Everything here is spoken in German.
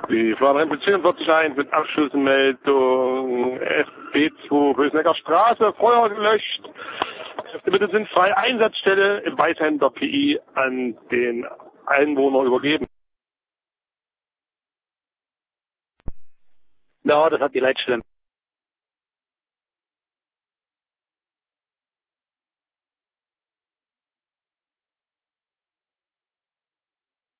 Die Flamme 44 mit Abschlussmeldung FB2 Bösnecker Straße, Feuer gelöscht. Bitte sind frei, Einsatzstelle im Beisein der PI an den Einwohner übergeben. Ja, das hat die Leitstelle